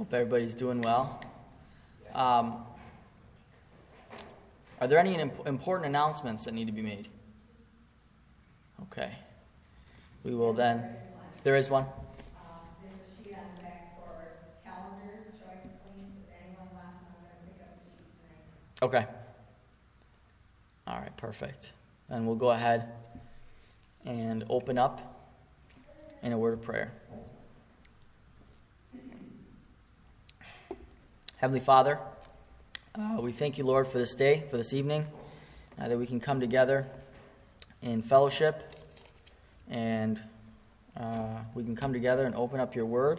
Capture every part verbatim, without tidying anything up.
Hope everybody's doing well. Um, are there any imp- important announcements that need to be made? Okay. We will then. There is one. There's a sheet on the back for calendars, choice clean. If anyone wants them, I'm going to pick up the sheet tonight. Okay. All right, perfect. And we'll go ahead and open up in a word of prayer. Heavenly Father, uh, we thank you, Lord, for this day, for this evening, uh, that we can come together in fellowship and uh, we can come together and open up your word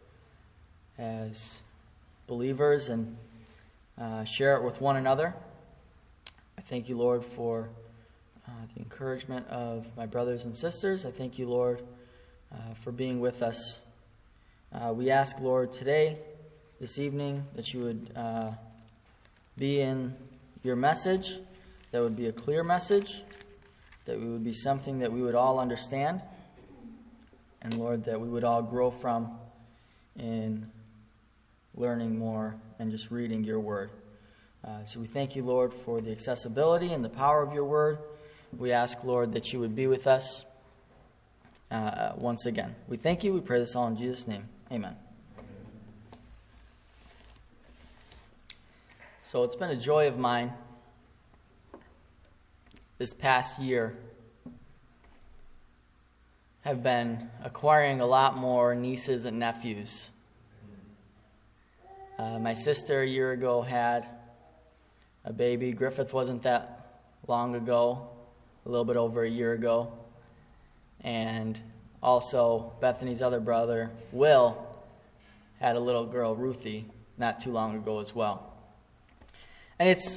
as believers and uh, share it with one another. I thank you, Lord, for uh, the encouragement of my brothers and sisters. I thank you, Lord, uh, for being with us. Uh, we ask, Lord, today, this evening, that you would uh, be in your message, that would be a clear message, that it would be something that we would all understand, and Lord, that we would all grow from in learning more and just reading your word. Uh, so we thank you, Lord, for the accessibility and the power of your word. We ask, Lord, that you would be with us uh, once again. We thank you. We pray this all in Jesus' name. Amen. So it's been a joy of mine this past year. Have been acquiring a lot more nieces and nephews. Uh, my sister a year ago had a baby. Griffith wasn't that long ago, a little bit over a year ago. And also Bethany's other brother, Will, had a little girl, Ruthie, not too long ago as well. And it's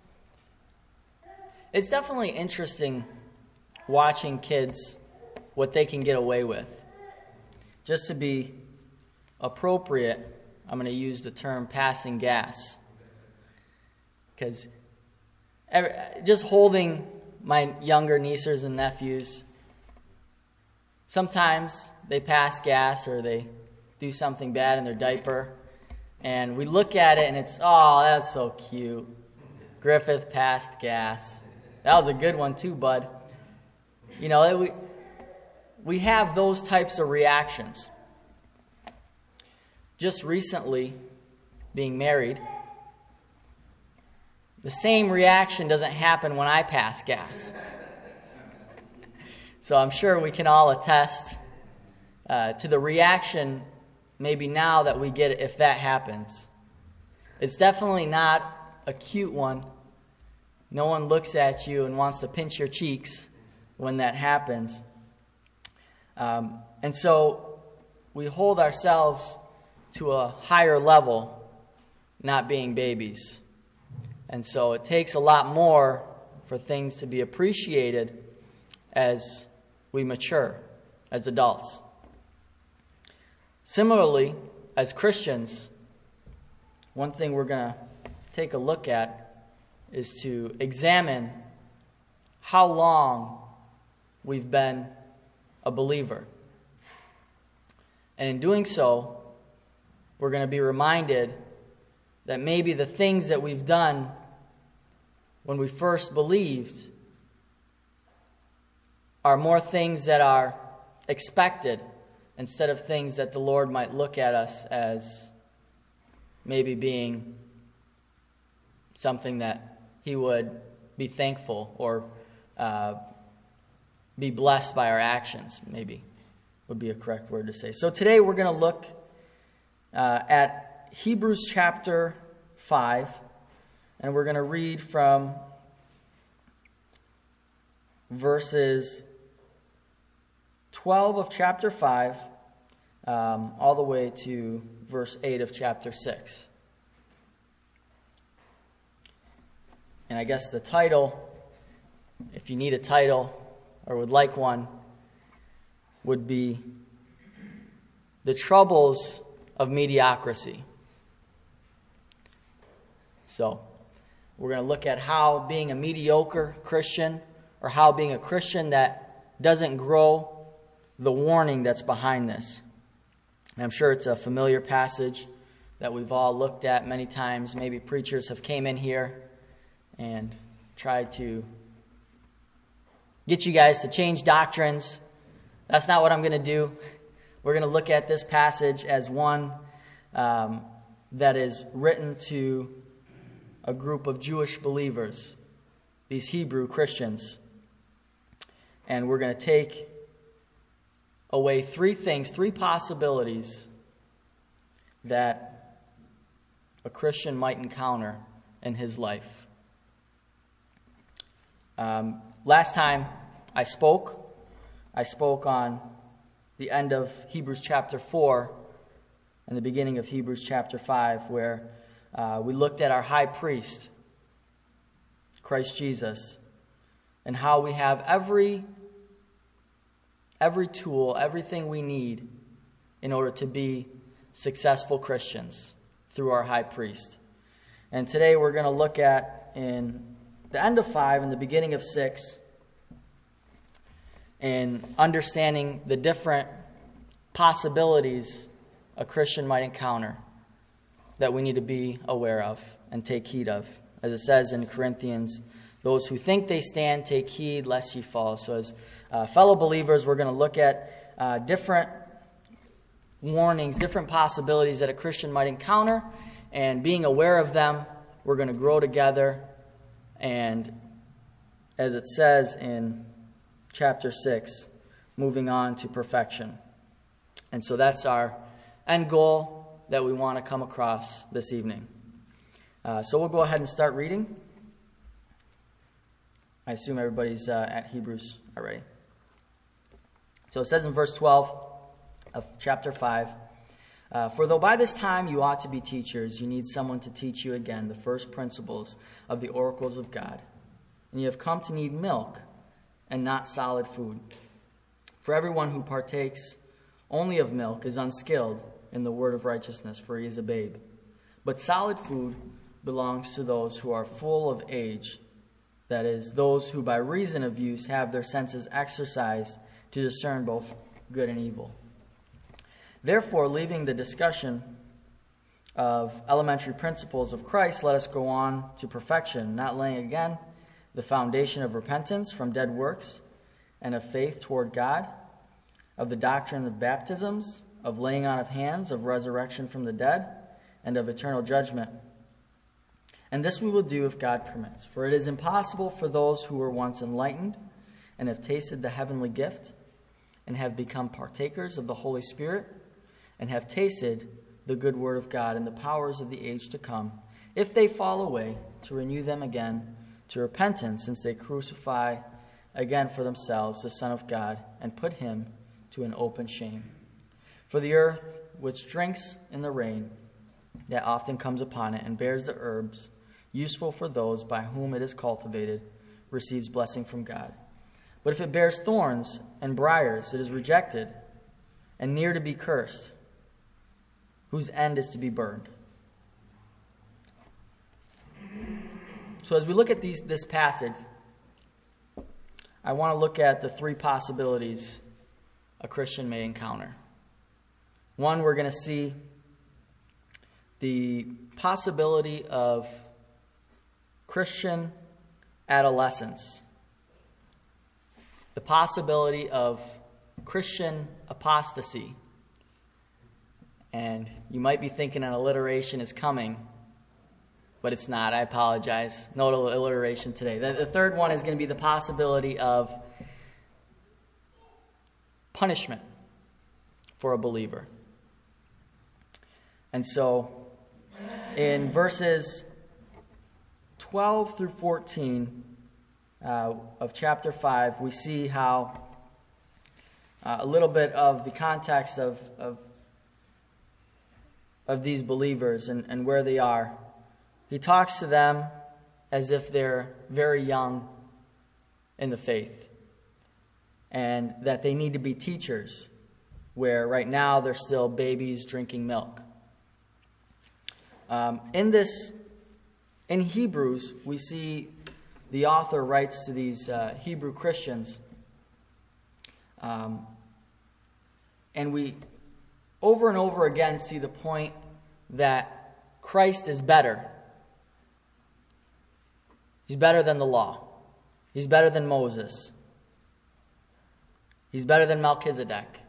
it's definitely interesting watching kids, what they can get away with. Just to be appropriate, I'm going to use the term passing gas. Because just holding my younger nieces and nephews, sometimes they pass gas or they do something bad in their diaper. And we look at it and it's, oh, that's so cute. Griffith passed gas. That was a good one too, bud. You know, we, we have those types of reactions. Just recently, being married, the same reaction doesn't happen when I pass gas. So I'm sure we can all attest uh, to the reaction maybe now that we get it if that happens. It's definitely not a cute one. No one looks at you and wants to pinch your cheeks when that happens. Um, and so we hold ourselves to a higher level, not being babies. And so it takes a lot more for things to be appreciated as we mature, as adults. Similarly, as Christians, one thing we're going to take a look at is to examine how long we've been a believer. And in doing so, we're going to be reminded that maybe the things that we've done when we first believed are more things that are expected instead of things that the Lord might look at us as maybe being something that He would be thankful or uh, be blessed by our actions, maybe would be a correct word to say. So today we're going to look uh, at Hebrews chapter five, and we're going to read from verses twelve of chapter five um, all the way to verse eight of chapter six. And I guess the title, if you need a title or would like one, would be The Troubles of Mediocrity. So, we're going to look at how being a mediocre Christian, or how being a Christian that doesn't grow, the warning that's behind this. And I'm sure it's a familiar passage that we've all looked at many times. Maybe preachers have came in here and tried to get you guys to change doctrines. That's not what I'm going to do. We're going to look at this passage as one um, that is written to a group of Jewish believers, these Hebrew Christians. And we're going to take away three things, three possibilities that a Christian might encounter in his life. Um, last time I spoke, I spoke on the end of Hebrews chapter four and the beginning of Hebrews chapter five, where uh, we looked at our high priest, Christ Jesus, and how we have every every tool, everything we need in order to be successful Christians through our high priest. And today we're going to look at in the end of five and the beginning of six, in understanding the different possibilities a Christian might encounter that we need to be aware of and take heed of. As it says in Corinthians, those who think they stand, take heed lest ye fall. So as uh, fellow believers, we're going to look at uh, different warnings, different possibilities that a Christian might encounter, and being aware of them, we're going to grow together. And as it says in chapter six, moving on to perfection. And so that's our end goal that we want to come across this evening. Uh, so we'll go ahead and start reading. I assume everybody's uh, at Hebrews already. So it says in verse twelve of chapter five, uh, For though by this time you ought to be teachers, you need someone to teach you again the first principles of the oracles of God. And you have come to need milk and not solid food. For everyone who partakes only of milk is unskilled in the word of righteousness, for he is a babe. But solid food belongs to those who are full of age, that is, those who by reason of use have their senses exercised to discern both good and evil. Therefore, leaving the discussion of elementary principles of Christ, let us go on to perfection, not laying again the foundation of repentance from dead works and of faith toward God, of the doctrine of baptisms, of laying on of hands, of resurrection from the dead, and of eternal judgment. And this we will do if God permits. For it is impossible for those who were once enlightened and have tasted the heavenly gift and have become partakers of the Holy Spirit and have tasted the good word of God and the powers of the age to come, if they fall away, to renew them again to repentance, since they crucify again for themselves the Son of God and put him to an open shame. For the earth, which drinks in the rain that often comes upon it and bears the herbs useful for those by whom it is cultivated, receives blessing from God. But if it bears thorns and briars, it is rejected and near to be cursed, whose end is to be burned. So as we look at these, this passage, I want to look at the three possibilities a Christian may encounter. One, we're going to see the possibility of Christian adolescence, the possibility of Christian apostasy. And you might be thinking an alliteration is coming, but it's not. I apologize. No alliteration today. The, the third one is going to be the possibility of punishment for a believer. And so, in verses twelve through fourteen uh, of chapter five, we see how uh, a little bit of the context of of, of these believers and, and where they are. He talks to them as if they're very young in the faith, and that they need to be teachers, where right now they're still babies drinking milk. Um, in this, in Hebrews, we see the author writes to these uh, Hebrew Christians, um, and we over and over again see the point that Christ is better. He's better than the law. He's better than Moses. He's better than Melchizedek.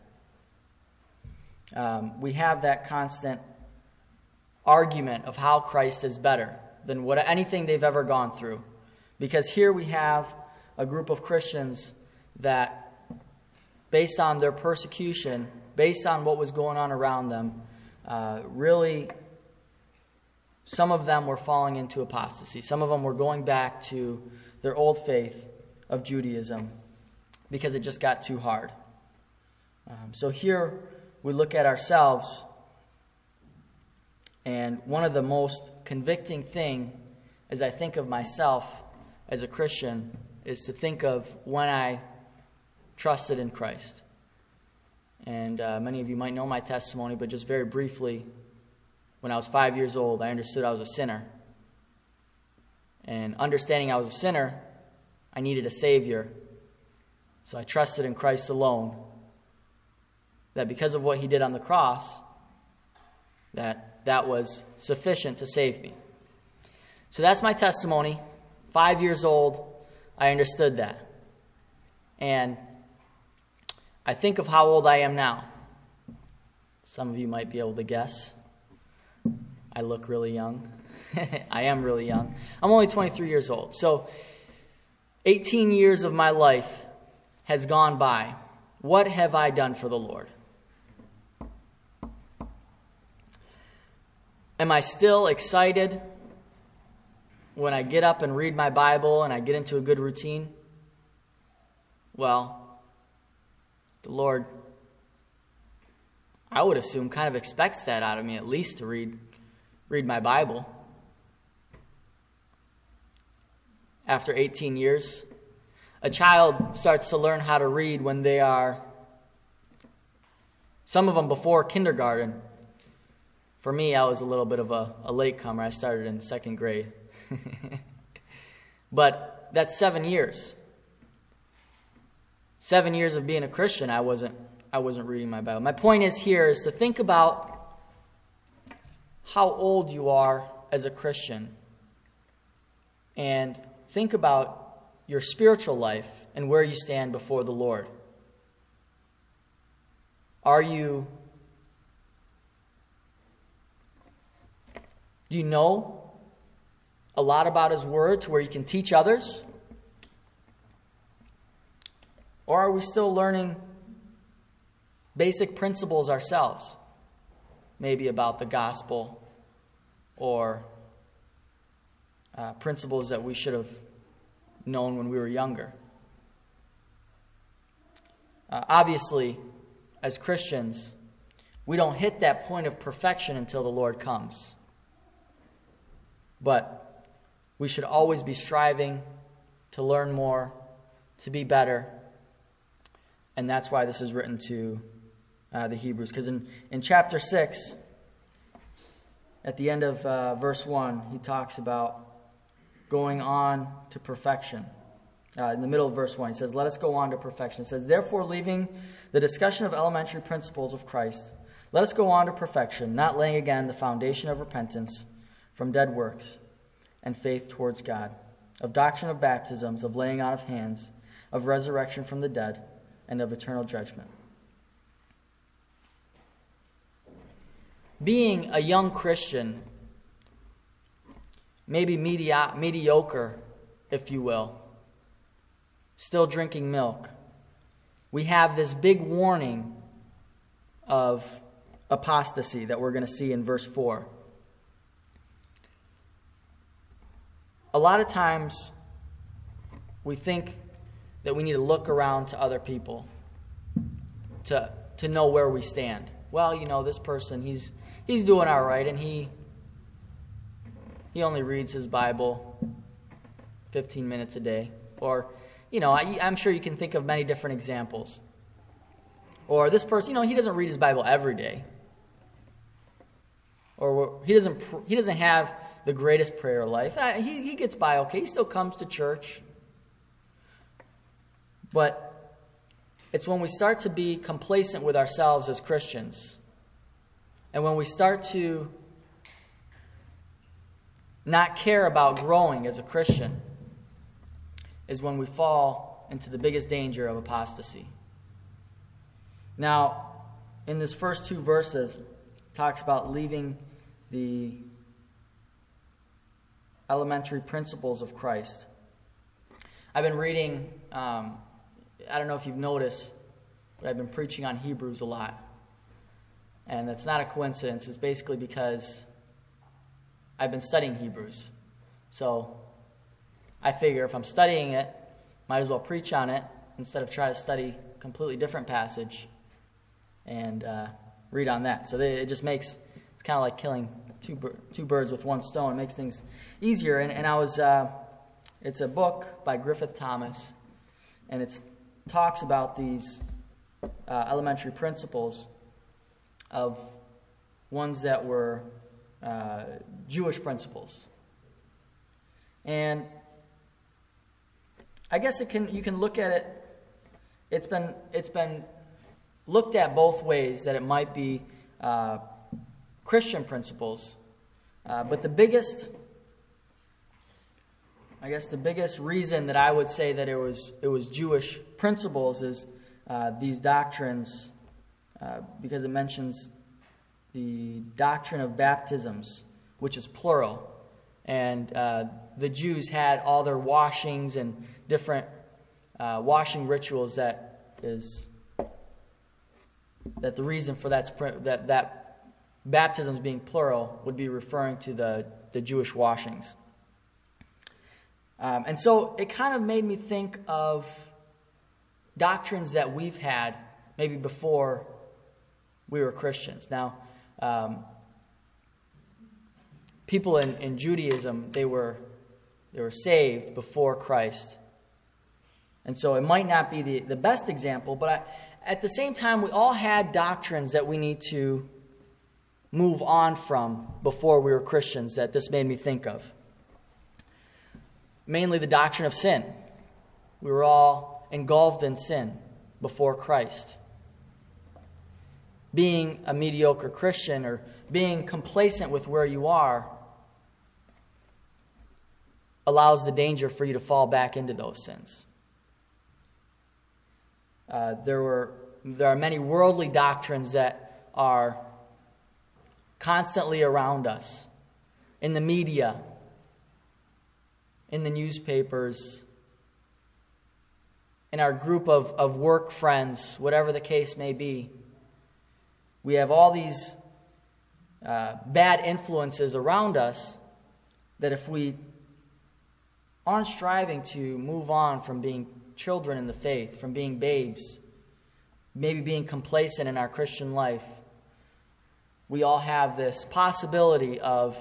Um, we have that constant argument of how Christ is better than what anything they've ever gone through. Because here we have a group of Christians that, based on their persecution, based on what was going on around them, uh, really, some of them were falling into apostasy. Some of them were going back to their old faith of Judaism because it just got too hard. Um, so here we look at ourselves, and one of the most convicting thing as I think of myself as a Christian is to think of when I trusted in Christ. And uh, many of you might know my testimony, but just very briefly, when I was five years old, I understood I was a sinner. And understanding I was a sinner, I needed a Savior. So I trusted in Christ alone, that because of what He did on the cross, that that was sufficient to save me. So that's my testimony. Five years old, I understood that. And I think of how old I am now. Some of you might be able to guess. I look really young. I am really young. I'm only twenty-three years old. So eighteen years of my life has gone by. What have I done for the Lord? Am I still excited when I get up and read my Bible and I get into a good routine? Well, the Lord, I would assume, kind of expects that out of me, at least to read read my Bible. After eighteen years, a child starts to learn how to read when they are, some of them before kindergarten. For me, I was a little bit of a, a latecomer. I started in second grade. But that's seven years. Seven years of being a Christian, I wasn't I wasn't reading my Bible. My point is here is to think about how old you are as a Christian. And think about your spiritual life and where you stand before the Lord. Are you Do you know a lot about His Word to where you can teach others? Or are we still learning basic principles ourselves? Maybe about the gospel or uh, principles that we should have known when we were younger. Uh, obviously, as Christians, we don't hit that point of perfection until the Lord comes. But we should always be striving to learn more, to be better. And that's why this is written to uh, the Hebrews. Because in, in chapter six, at the end of uh, verse one, he talks about going on to perfection. Uh, in the middle of verse one, he says, let us go on to perfection. It says, therefore, leaving the discussion of elementary principles of Christ, let us go on to perfection, not laying again the foundation of repentance from dead works and faith towards God, of doctrine of baptisms, of laying on of hands, of resurrection from the dead, and of eternal judgment. Being a young Christian, maybe medio- mediocre, if you will, still drinking milk, we have this big warning of apostasy that we're going to see in verse four. A lot of times we think that we need to look around to other people to to know where we stand. Well, you know, this person, he's he's doing all right, and he he only reads his Bible fifteen minutes a day. Or, you know, I, I'm sure you can think of many different examples. Or this person, you know, he doesn't read his Bible every day. Or he doesn't he doesn't have the greatest prayer life. He, he gets by okay. He still comes to church. But it's when we start to be complacent with ourselves as Christians, and when we start to not care about growing as a Christian is when we fall into the biggest danger of apostasy. Now, in this first two verses, it talks about leaving the elementary principles of Christ. I've been reading, um, I don't know if you've noticed, but I've been preaching on Hebrews a lot. And that's not a coincidence. It's basically because I've been studying Hebrews. So I figure if I'm studying it, might as well preach on it instead of try to study a completely different passage and uh, read on that. So they, it just makes, it's kind of like killing two two birds with one stone. It makes things easier. And, and I was, uh, it's a book by Griffith Thomas, and it talks about these uh, elementary principles of ones that were uh, Jewish principles. And I guess it can you can look at it, it's been it's been looked at both ways, that it might be uh, Christian principles. Uh, but the biggest, I guess the biggest reason that I would say that it was it was Jewish principles is uh, these doctrines, uh, because it mentions the doctrine of baptisms, which is plural. And uh, the Jews had all their washings and different uh, washing rituals that is that the reason for that's that that baptisms being plural would be referring to the, the Jewish washings. Um, and so it kind of made me think of doctrines that we've had maybe before we were Christians. Now, um, people in, in Judaism, they were they were saved before Christ. And so it might not be the, the best example, but I, at the same time, we all had doctrines that we need to move on from before we were Christians that this made me think of. Mainly the doctrine of sin. We were all engulfed in sin before Christ. Being a mediocre Christian or being complacent with where you are allows the danger for you to fall back into those sins. Uh, there were there are many worldly doctrines that are constantly around us, in the media, in the newspapers, in our group of, of work friends, whatever the case may be. We have all these uh, bad influences around us that if we aren't striving to move on from being children in the faith, from being babes, maybe being complacent in our Christian life, we all have this possibility of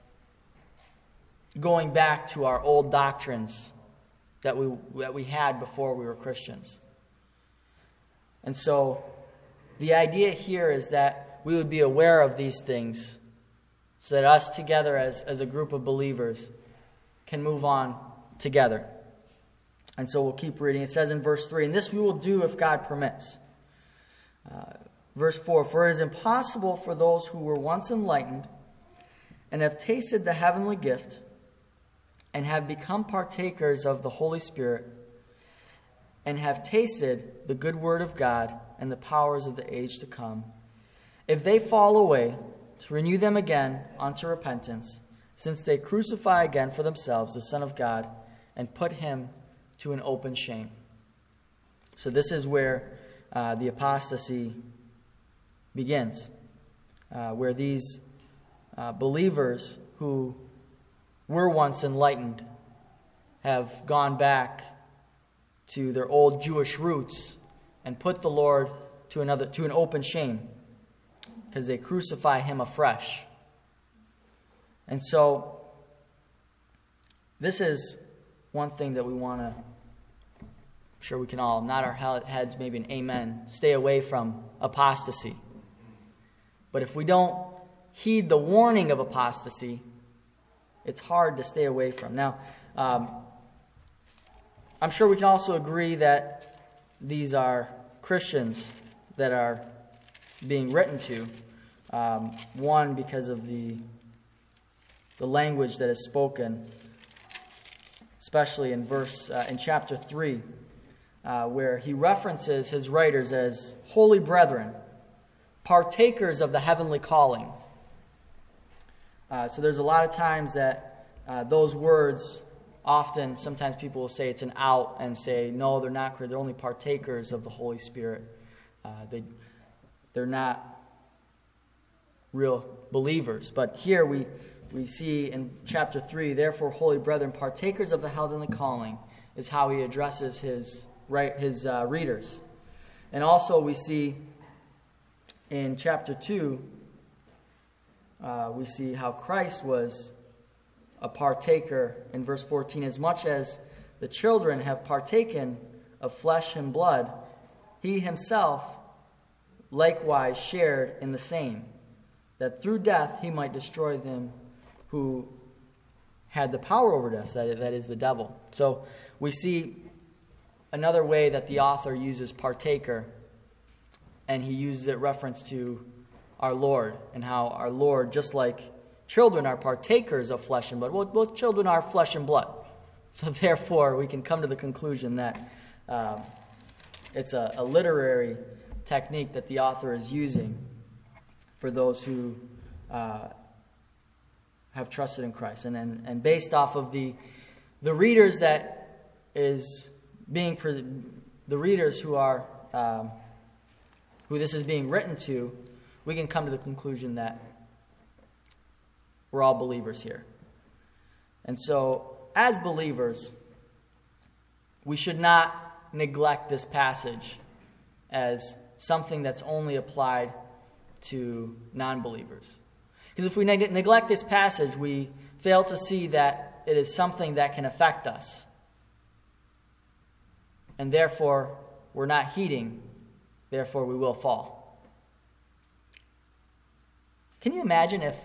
going back to our old doctrines that we that we had before we were Christians. And so the idea here is that we would be aware of these things so that us together as, as a group of believers can move on together. And so we'll keep reading. It says in verse three, and this we will do if God permits. Uh, verse four, for it is impossible for those who were once enlightened and have tasted the heavenly gift and have become partakers of the Holy Spirit and have tasted the good word of God and the powers of the age to come, if they fall away, to renew them again unto repentance, since they crucify again for themselves the Son of God and put him to an open shame. So this is where uh, the apostasy begins, uh, where these uh, believers who were once enlightened have gone back to their old Jewish roots and put the Lord to another to an open shame because they crucify him afresh. And so this is one thing that we want to, I'm sure we can all nod our heads, maybe an amen, stay away from apostasy. But if we don't heed the warning of apostasy, it's hard to stay away from. Now, um, I'm sure we can also agree that these are Christians that are being written to. Um, one, because of the the language that is spoken, especially in verse uh, in chapter three, uh, where he references his writers as holy brethren, partakers of the heavenly calling. Uh, so there's a lot of times that uh, those words, often, sometimes people will say it's an out and say, no, they're not, they're only partakers of the Holy Spirit. Uh, they, they're not real believers. But here we, we see in chapter three, therefore, holy brethren, partakers of the heavenly calling, is how he addresses his, right, his uh, readers. And also we see in chapter two, uh, we see how Christ was a partaker in verse fourteen. As much as the children have partaken of flesh and blood, he himself likewise shared in the same, that through death he might destroy them who had the power over death, that, that is the devil. So we see another way that the author uses partaker, and he uses it reference to our Lord, and how our Lord, just like children are partakers of flesh and blood, well, well children are flesh and blood. So therefore, we can come to the conclusion that um, it's a, a literary technique that the author is using for those who uh, have trusted in Christ. And, and and based off of the the readers that is being, pre- the readers who are, um, who this is being written to, we can come to the conclusion that we're all believers here. And so, as believers, we should not neglect this passage as something that's only applied to non-believers. Because if we neg- neglect this passage, we fail to see that it is something that can affect us. And therefore, we're not heeding, therefore we will fall. Can you imagine if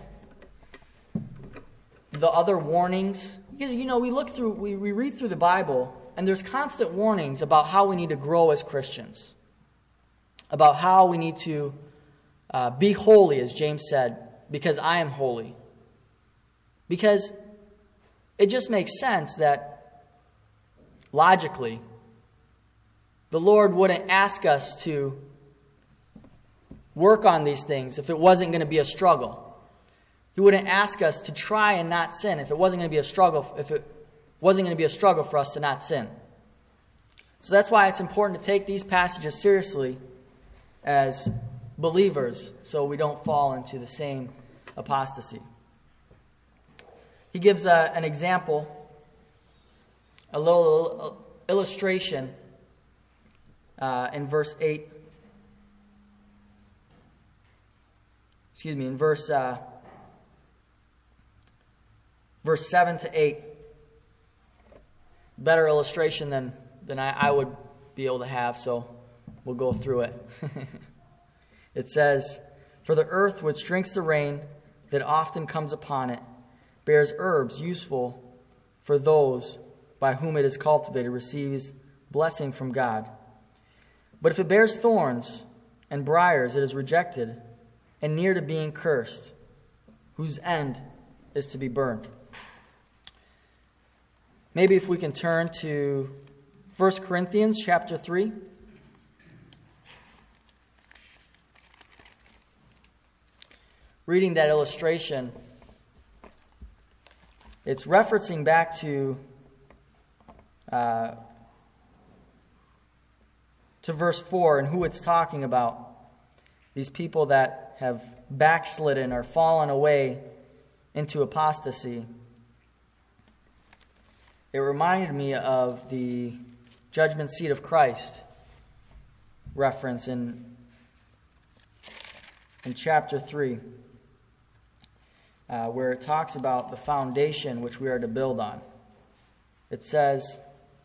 the other warnings, because, you know, we look through, we, we read through the Bible, and there's constant warnings about how we need to grow as Christians, about how we need to uh, be holy, as James said, because I am holy. Because it just makes sense that, logically, the Lord wouldn't ask us to work on these things if it wasn't going to be a struggle. He wouldn't ask us to try and not sin if it wasn't going to be a struggle, if it wasn't going to be a struggle for us to not sin. So that's why it's important to take these passages seriously as believers, so we don't fall into the same apostasy. He gives a, an example, a little illustration uh, in verse eight. Excuse me, in verse uh, verse seven to eight. Better illustration than, than I, I would be able to have, so we'll go through it. It says, "For the earth which drinks the rain that often comes upon it bears herbs useful for those by whom it is cultivated, receives blessing from God. But if it bears thorns and briars, it is rejected and near to being cursed, whose end is to be burned." Maybe if we can turn to First Corinthians chapter three. Reading that illustration, it's referencing back to uh, to verse four and who it's talking about. These people that have backslidden or fallen away into apostasy. It reminded me of the judgment seat of Christ reference in, in chapter three, uh, where it talks about the foundation which we are to build on. It says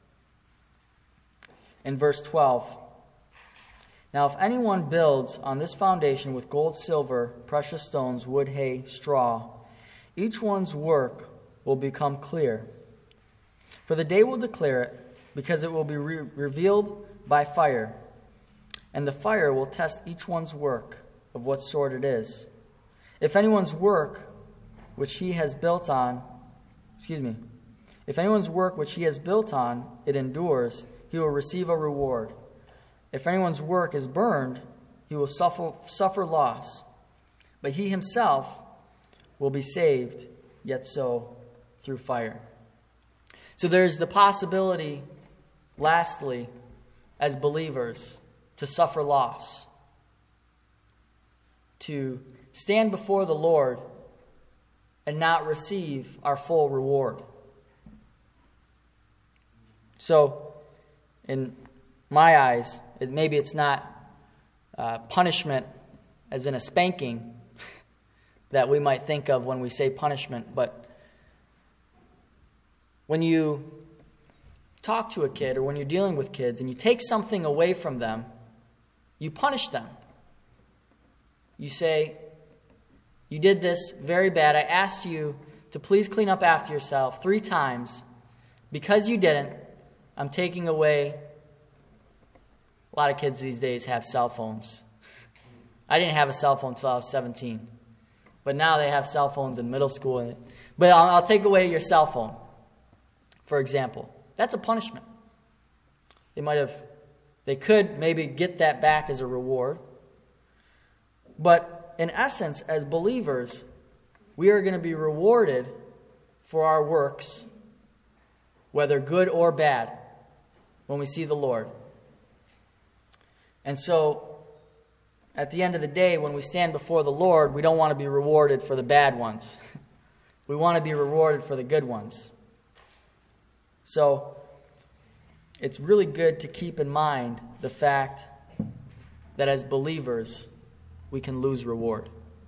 in verse twelve, "Now if anyone builds on this foundation with gold, silver, precious stones, wood, hay, straw, each one's work will become clear. For the day will declare it, because it will be re- revealed by fire. And the fire will test each one's work of what sort it is. If anyone's work which he has built on, excuse me, if anyone's work which he has built on, it endures, he will receive a reward. If anyone's work is burned, he will suffer, suffer loss, but he himself will be saved, yet so through fire. So there's the possibility, lastly, as believers, to suffer loss, to stand before the Lord and not receive our full reward. So, in my eyes, it, maybe it's not uh, punishment as in a spanking that we might think of when we say punishment, but when you talk to a kid or when you're dealing with kids and you take something away from them, you punish them. You say, you did this very bad. I asked you to please clean up after yourself three times. Because you didn't, I'm taking away. A lot of kids these days have cell phones. I didn't have a cell phone until I was seventeen. But now they have cell phones in middle school. But I'll, I'll take away your cell phone, for example. That's a punishment. They might have, they could maybe get that back as a reward. But in essence, as believers, we are going to be rewarded for our works, whether good or bad, when we see the Lord. And so, at the end of the day, when we stand before the Lord, we don't want to be rewarded for the bad ones. We want to be rewarded for the good ones. So, it's really good to keep in mind the fact that as believers, we can lose reward.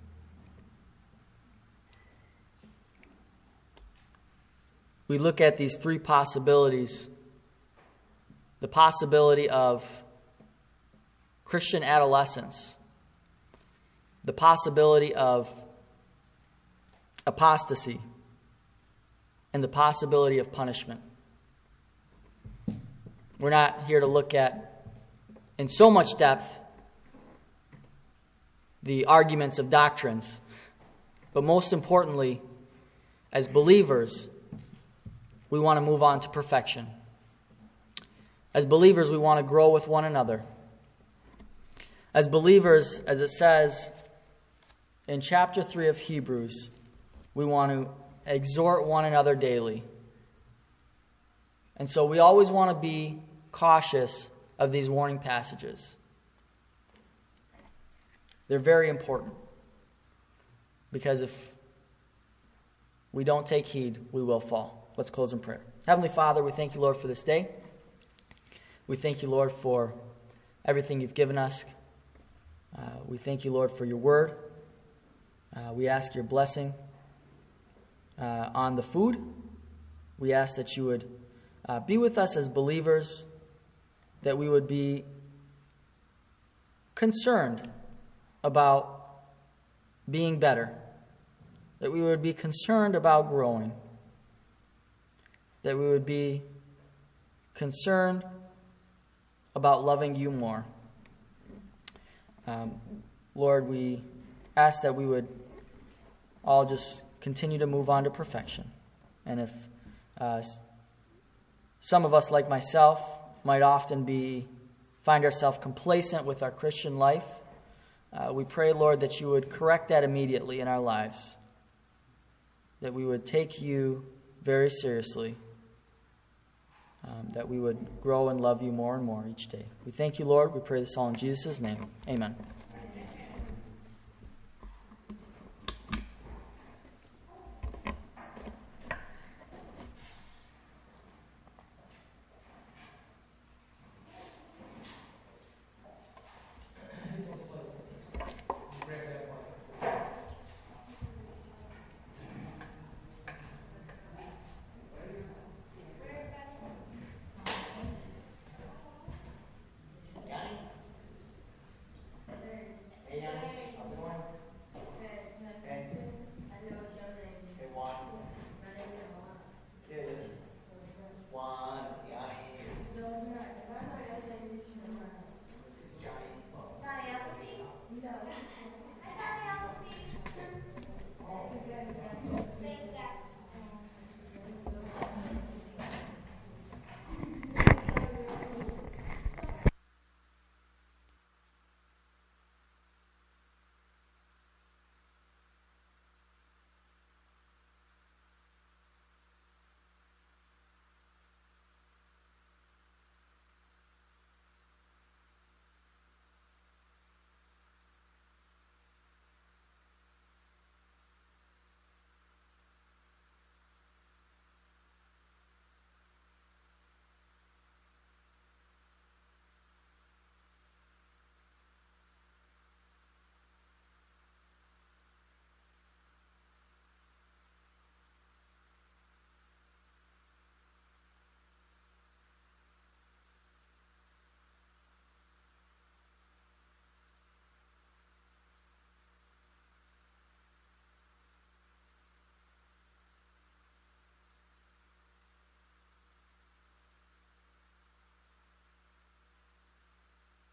We look at these three possibilities. The possibility of Christian adolescence. The possibility of apostasy. And the possibility of punishment. We're not here to look at, in so much depth, the arguments of doctrines. But most importantly, as believers, we want to move on to perfection. As believers, we want to grow with one another. As believers, as it says in chapter three of Hebrews, we want to exhort one another daily. And so we always want to be cautious of these warning passages. They're very important. Because if we don't take heed, we will fall. Let's close in prayer. Heavenly Father, we thank you, Lord, for this day. We thank you, Lord, for everything you've given us. Uh, we thank you, Lord, for your word. Uh, we ask your blessing uh, on the food. We ask that you would uh, be with us as believers, that we would be concerned about being better, that we would be concerned about growing, that we would be concerned about loving you more. Um, Lord, we ask that we would all just continue to move on to perfection. And if uh, some of us, like myself, might often be find ourselves complacent with our Christian life, uh, we pray, Lord, that you would correct that immediately in our lives, that we would take you very seriously, um, that we would grow and love you more and more each day. We thank you, Lord. We pray this all in Jesus' name. Amen.